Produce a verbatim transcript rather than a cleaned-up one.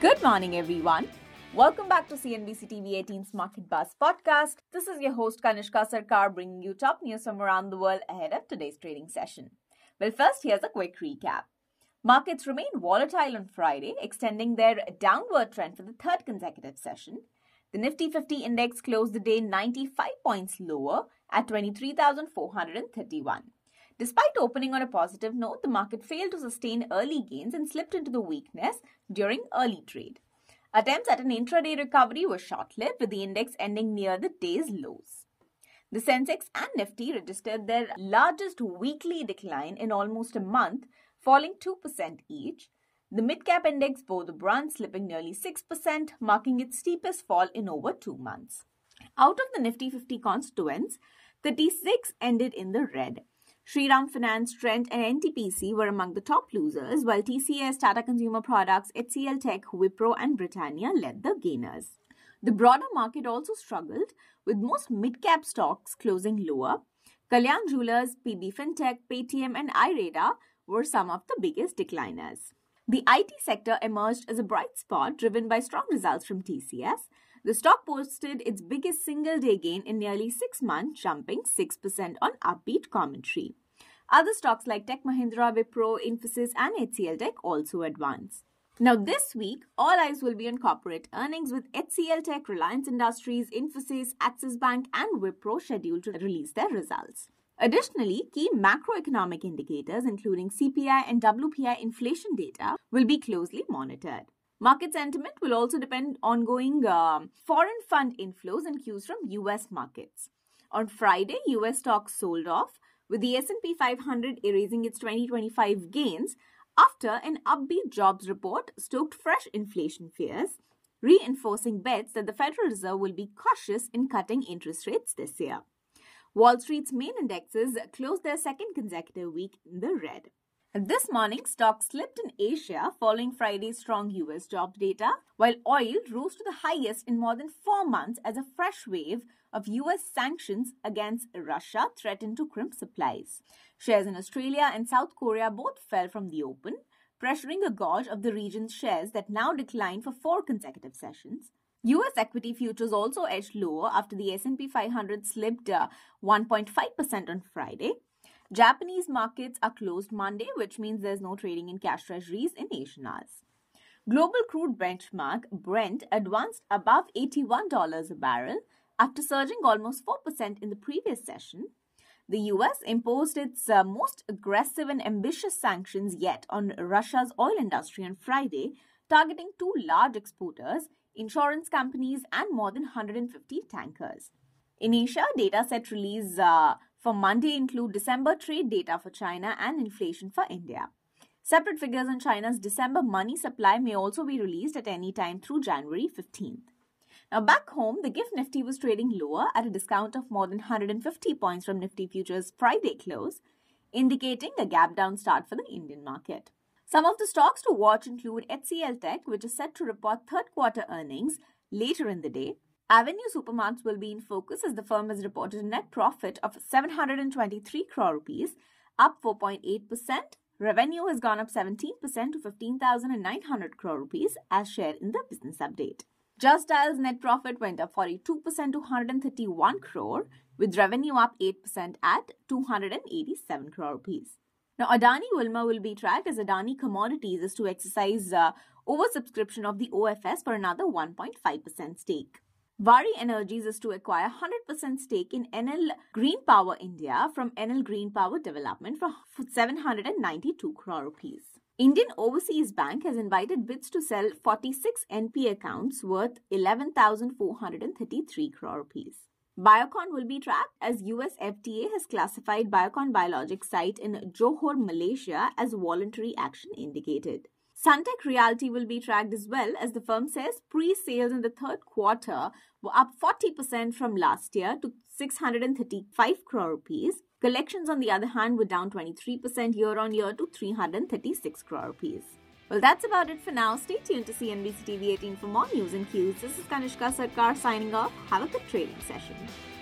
Good morning, everyone. Welcome back to C N B C T V eighteen's Market Buzz podcast. This is your host Kanishka Sarkar bringing you top news from around the world ahead of today's trading session. Well, first, here's a quick recap. Markets remained volatile on Friday, extending their downward trend for the third consecutive session. The Nifty fifty index closed the day ninety-five points lower at twenty-three thousand four hundred thirty-one. Despite opening on a positive note, the market failed to sustain early gains and slipped into the weakness during early trade. Attempts at an intraday recovery were short-lived, with the index ending near the day's lows. The Sensex and Nifty registered their largest weekly decline in almost a month, falling two percent each. The mid-cap index bore the brunt, slipping nearly six percent, marking its steepest fall in over two months. Out of the Nifty fifty constituents, thirty-six ended in the red. Shriram Finance, Trent and N T P C were among the top losers, while T C S, Tata Consumer Products, H C L Tech, Wipro and Britannia led the gainers. The broader market also struggled, with most mid-cap stocks closing lower. Kalyan Jewellers, P B Fintech, Paytm and iRadar were some of the biggest decliners. The I T sector emerged as a bright spot, driven by strong results from T C S. The stock posted its biggest single-day gain in nearly six months, jumping six percent on upbeat commentary. Other stocks like Tech Mahindra, Wipro, Infosys and H C L Tech also advanced. Now this week, all eyes will be on corporate earnings, with H C L Tech, Reliance Industries, Infosys, Axis Bank and Wipro scheduled to release their results. Additionally, key macroeconomic indicators including C P I and W P I inflation data will be closely monitored. Market sentiment will also depend on ongoing uh, foreign fund inflows and cues from U S markets. On Friday, U S stocks sold off, with the S and P five hundred erasing its twenty twenty-five gains after an upbeat jobs report stoked fresh inflation fears, reinforcing bets that the Federal Reserve will be cautious in cutting interest rates this year. Wall Street's main indexes closed their second consecutive week in the red. This morning, stocks slipped in Asia following Friday's strong U S jobs data, while oil rose to the highest in more than four months as a fresh wave of U S sanctions against Russia threatened to crimp supplies. Shares in Australia and South Korea both fell from the open, pressuring a gauge of the region's shares that now declined for four consecutive sessions. U S equity futures also edged lower after the S and P five hundred slipped uh, one point five percent on Friday. Japanese markets are closed Monday, which means there's no trading in cash treasuries in Asian hours. Global crude benchmark Brent advanced above eighty-one dollars a barrel after surging almost four percent in the previous session. The U S imposed its uh, most aggressive and ambitious sanctions yet on Russia's oil industry on Friday, targeting two large exporters, insurance companies, and more than one hundred fifty tankers. In Asia, data set release uh, for Monday include December trade data for China and inflation for India. Separate figures on China's December money supply may also be released at any time through January fifteenth. Now back home, the GIFT Nifty was trading lower at a discount of more than one hundred fifty points from Nifty Futures' Friday close, indicating a gap down start for the Indian market. Some of the stocks to watch include H C L Tech, which is set to report third quarter earnings later in the day. Avenue Supermarts will be in focus as the firm has reported a net profit of seven hundred twenty-three crore rupees, up four point eight percent. Revenue has gone up seventeen percent to fifteen thousand nine hundred crore rupees as shared in the business update. Just Dial's net profit went up forty-two percent to one hundred thirty-one crore, with revenue up eight percent at two hundred eighty-seven crore rupees. Now, Adani Wilmar will be tracked as Adani Commodities is to exercise uh, oversubscription of the O F S for another one point five percent stake. Waaree Energies is to acquire one hundred percent stake in N L Green Power India from N L Green Power Development for seven hundred ninety-two crore rupees. Indian Overseas Bank has invited bids to sell forty-six N P A accounts worth eleven thousand four hundred thirty-three crore rupees. Biocon will be tracked as U S F D A has classified Biocon Biologics site in Johor, Malaysia as voluntary action indicated. Suntec Realty will be tracked as well, as the firm says pre-sales in the third quarter were up forty percent from last year to six hundred thirty-five crore rupees. Collections, on the other hand, were down twenty-three percent year-on-year to three hundred thirty-six crore rupees. Well, that's about it for now. Stay tuned to C N B C T V eighteen for more news and cues. This is Kanishka Sarkar signing off. Have a good trading session.